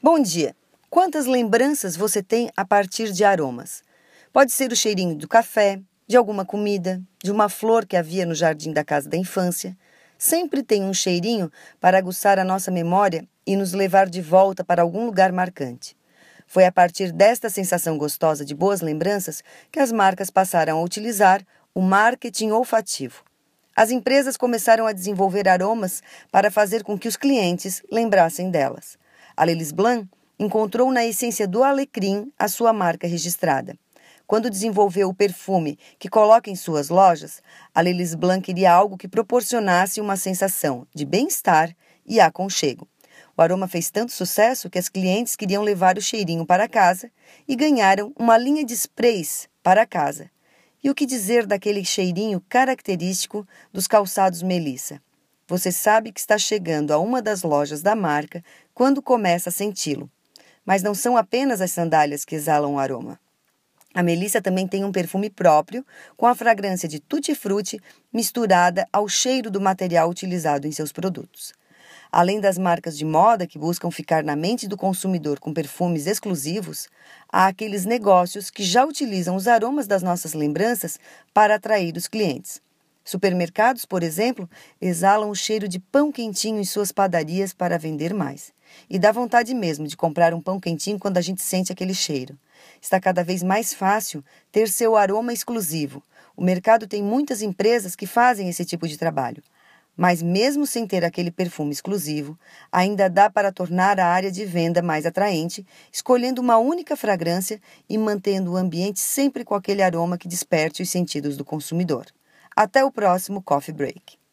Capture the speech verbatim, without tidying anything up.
Bom dia! Quantas lembranças você tem a partir de aromas? Pode ser o cheirinho do café, de alguma comida, de uma flor que havia no jardim da casa da infância. Sempre tem um cheirinho para aguçar a nossa memória e nos levar de volta para algum lugar marcante. Foi a partir desta sensação gostosa de boas lembranças que as marcas passaram a utilizar o marketing olfativo. As empresas começaram a desenvolver aromas para fazer com que os clientes lembrassem delas. A L'Hélice Blanc encontrou na essência do alecrim a sua marca registrada. Quando desenvolveu o perfume que coloca em suas lojas, a L'Hélice Blanc queria algo que proporcionasse uma sensação de bem-estar e aconchego. O aroma fez tanto sucesso que as clientes queriam levar o cheirinho para casa e ganharam uma linha de sprays para casa. E o que dizer daquele cheirinho característico dos calçados Melissa? Você sabe que está chegando a uma das lojas da marca quando começa a senti-lo. Mas não são apenas as sandálias que exalam o aroma. A Melissa também tem um perfume próprio, com a fragrância de tutti-frutti misturada ao cheiro do material utilizado em seus produtos. Além das marcas de moda que buscam ficar na mente do consumidor com perfumes exclusivos, há aqueles negócios que já utilizam os aromas das nossas lembranças para atrair os clientes. Supermercados, por exemplo, exalam o cheiro de pão quentinho em suas padarias para vender mais. E dá vontade mesmo de comprar um pão quentinho quando a gente sente aquele cheiro. Está cada vez mais fácil ter seu aroma exclusivo. O mercado tem muitas empresas que fazem esse tipo de trabalho. Mas mesmo sem ter aquele perfume exclusivo, ainda dá para tornar a área de venda mais atraente, escolhendo uma única fragrância e mantendo o ambiente sempre com aquele aroma que desperte os sentidos do consumidor. Até o próximo Coffee Break.